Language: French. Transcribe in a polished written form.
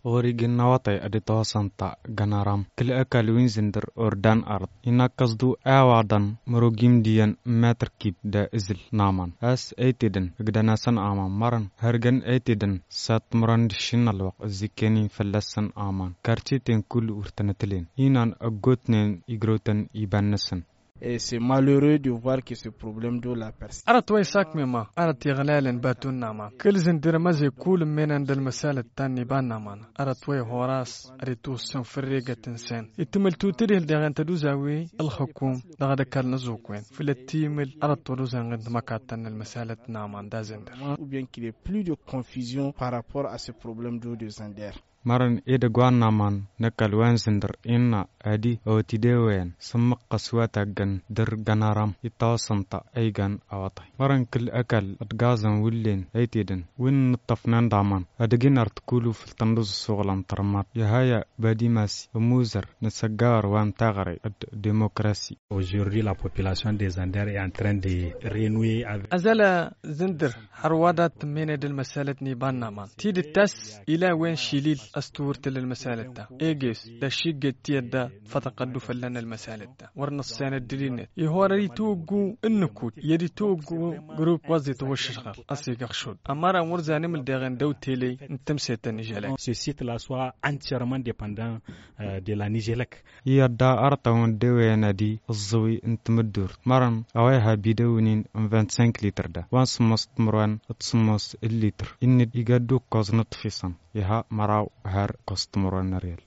غوريجين نواطي أدي توسنتا جنارام كل أكل وينزندر أردان أرض إنا قصدو أعوادن مروجيم ديان ماتركيب دا إزل نامان أس أيتدن إقدانا سن آمان مرن هرجن أيتدن سات مرن دشين الوق زيكيني فلسن آمان كارتيتين كل ورتنتلين إنان أقوتنين إجروتن يبانسن. Et c'est malheureux de voir que ce problème d'eau la persiste. أردت ويساك مما أردت يغلال باتون نامان كل زندر مزي كل من عند المسالة التاني بان نامان أردت وي هوراس أردتو سنفرقة تنسان يتمل توتريه لدغان تدوزاوي الحكوم لغدا كال نزوكوين في التيمل أردت ودوزان غد مكاتن المسالة نامان دا زندر. Ou bien qu'il y ait plus de confusion par rapport à ce problème d'eau de Zander. مرن إيدا قوان نامان نكال وين زندر إنا أدي أو تدوين سمق قسواتا جن در جنارام يتواصنتا أي جن أواطي مرن كل أكل أتجازن ولين أيتيدن وين نطفنان دامان أدجين أرتكولو في التندوز الصغلان ترمات يهايا بادي ماسي وموزر نسجار وان تغري الديمقراطية. Aujourd'hui la population des Zander est en train de renouer avec أزال زندر حروادات من المسالة نيبان نامان تيد التاس إلى وين شيليل أستورة للمسالة دا إيجيس دا شيء دا فتقدو فلنا المسالة دا ورنا السنة الدليل يهوري توقو النكود يدي توقو جروب وزيت وشغل أسيق أخشود أمارا مرزاني من داغن دو تيلي انتمسيت النجالك. Ce site-là soit entièrement dépendant de la Nigélec. يدا أرتون دوينا دي الزوي انتمدور مرن أويها بيدونين 25 لتر دا وانس مستمران تصمص اللتر إن يقدو قوز نطفيسان يها مراو هر قستمران ريال.